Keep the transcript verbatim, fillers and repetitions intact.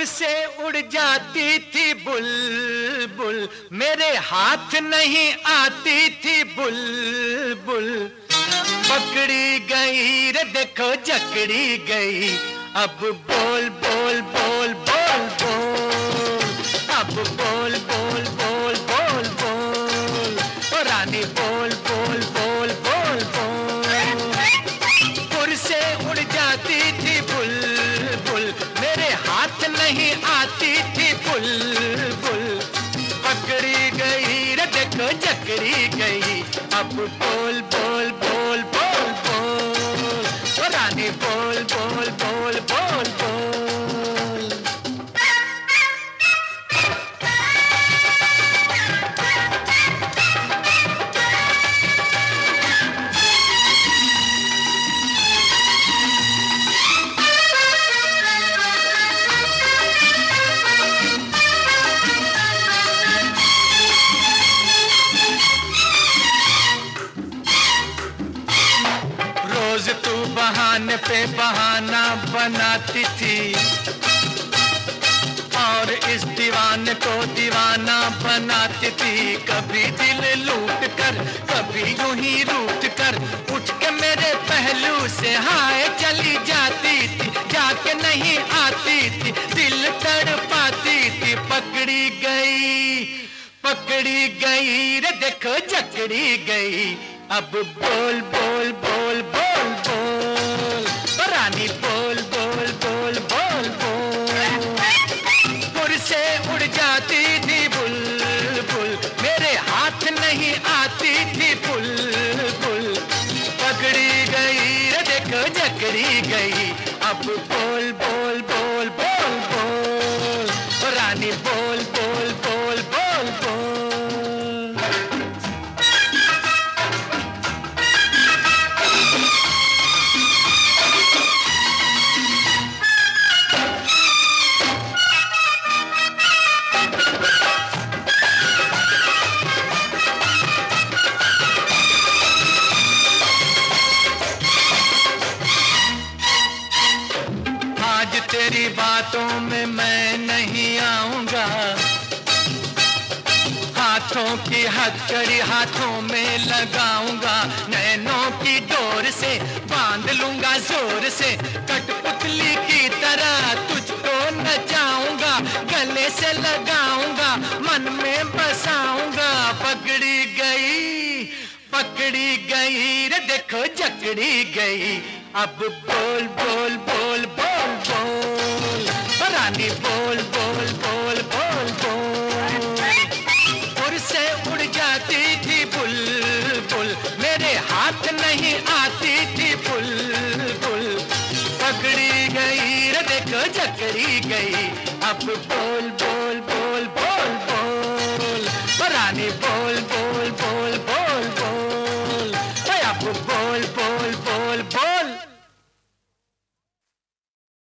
से उड़ जाती थी बुलबुल, मेरे हाथ नहीं आती थी बुलबुल। पकड़ी गई रे देखो जकड़ी गई, अब बोल बोल बोल बोल बोल, अब बोल बोल बोल बोल बोल, ओ रानी बोल बोल बोल बोल बोल। पुर से उड़ जाती थी बुलबुल, मेरे हाथ नहीं आती थी बुलबुल। पकड़ी गई रे देखो जकड़ी गई, अब बोल बोल बोल बोल बोल, ओ रानी बोल बोल बोल बोल बोल। रोज तू बहाने पे बहाना बनाती थी, और इस दीवाने को दीवाना बनाती थी। कभी दिल लूट कर, कभी यूं ही रूठ कर, उठ के मेरे पहलू से हाय चली जाती थी। जाके नहीं आती थी, दिल तड़पाती थी। पकड़ी गई, पकड़ी गई रे देखो जकड़ी गई, अब बोल बोल बोल बोल बोल, रानी बोल बोल बोल बोल बोल। पुर से उड़ जाती थी बुलबुल, मेरे हाथ नहीं आती थी बुलबुल। पकड़ी गई रे देखो जकड़ी गई, अब बोल बोल बोल बोल बोल, रानी बोल बोल बोल बोल बोल। आज तेरी बातों में मैं नहीं आऊंगा, हाथों की हथकड़ी हाथों में लगाऊंगा। नैनों की डोर से बांध लूंगा जोर से, कठपुतली की तरह तुझको नचाऊंगा। गले से लगाऊंगा, मन में बसाऊंगा। पकड़ी गई, पकड़ी गई रे देखो जकड़ी गई, अब बोल बोल बोल बोल बोल, रानी बोल बोल बोल बोल बोल। पुर से उड़ जाती थी बुलबुल, मेरे हाथ नहीं आती थी बुलबुल। पकड़ी गई रे देखो जकड़ी गई, अब बोल बोल बोल बोल बोल, रानी बोल बोल